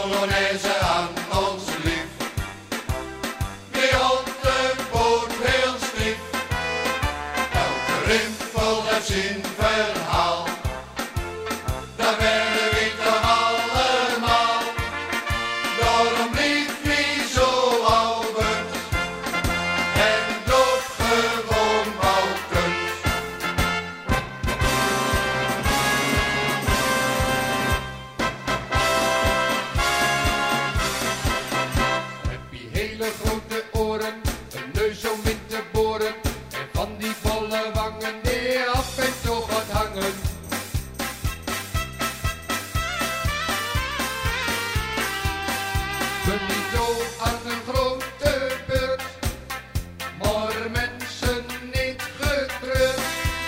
Polonaise aan ons lief. Wie op de boot heel stief, elke rimpel heeft zijn verhaal. Dat werden we toch allemaal, daarom lief wie zo Albert en dood gewoon balkens. Heb je hele grote oren, een neus om in te boren en van die volle wangen die af en toe gaat hangen. Ben niet zo aan een grote beurt, maar mensen niet getreurd.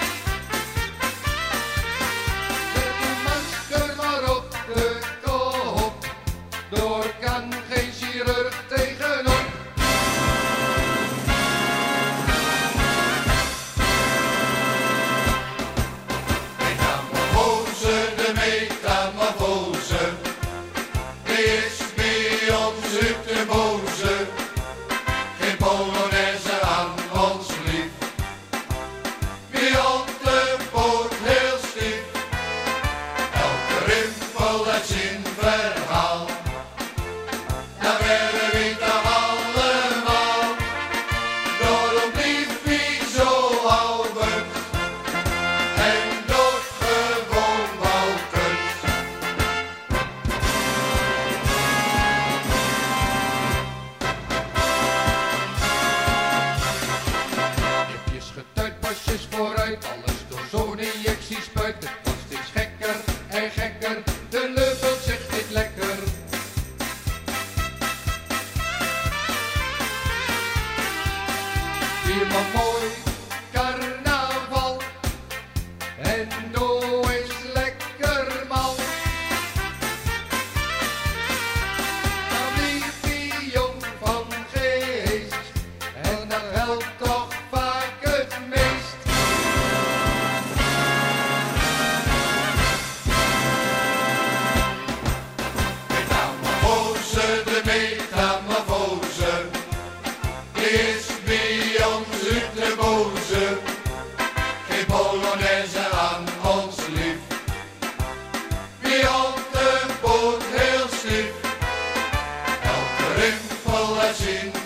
Zet uw masker maar op de kop, door kan geen chirurg tegenop. Metamorfose, de metamorfose, die is bij ons uit de boze. Geen Polonaise aan ons lief, wie op de boot heel stief, elke rimpel heeft zijn verhaal. Dat werden we toch allemaal, daarom lief wie zo Albert en dood gewoon balkens. Jipjes getuid, pasjes vooruit, alles door zo'n injectie spuit. Het wordt steeds gekker en gekker, de leupel zegt dit lekker. Viermaal mooi carnaval en doe is lekker mal. Dan blieft die jong van geest en dat helpt toch vaak het meest. Metamorfose, de metamorfose, die is bij ons uit de boze. Geen Polonaise aan ons lief, wie op de boot heel stief, elke rimpel heeft zijn